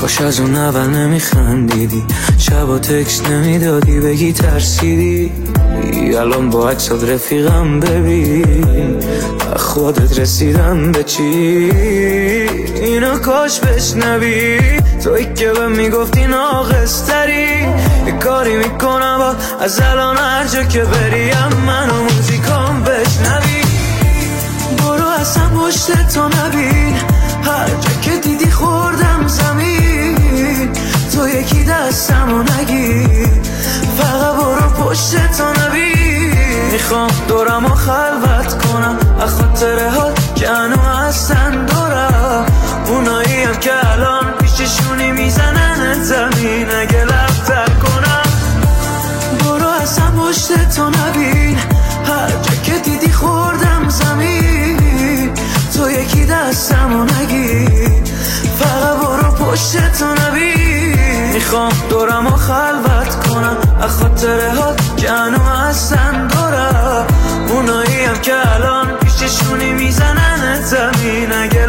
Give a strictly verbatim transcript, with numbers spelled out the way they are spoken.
کاش از اون اول نمیخندیدی، شبا تکس نمیدادی بگی ترسیدی. الان با عکسات رفیقم ببین خودت رسیدم به چی. اینو کاش بشنوی توی که به میگفتی ناقصتری. یه کاری میکنم با از الان هر جا که بریم منو موزیکام بشنوی. برو اصلا پشت تو نبین، هر جا که دیدی خوردم زمین. تو یکی دستمو نگیر، فقط برو پشت تو نبین. میخوام دورمو خلوت کنم از خاطره ها که هنو هستن دورم. اونایی هم که الان پیششونی میزنن زمین اگه لفتر کنم. برو اصلا پشت تو نبین، هر جا که دیدی خوردم زمین. تو یکی دستمو نگیر، فقط برو پشت تو نبین. میخوام دورمو خلوت کنم از خاطره ها که هنو هستن دورم. اونایی هم که الان پیششونی میزنن زمین اگه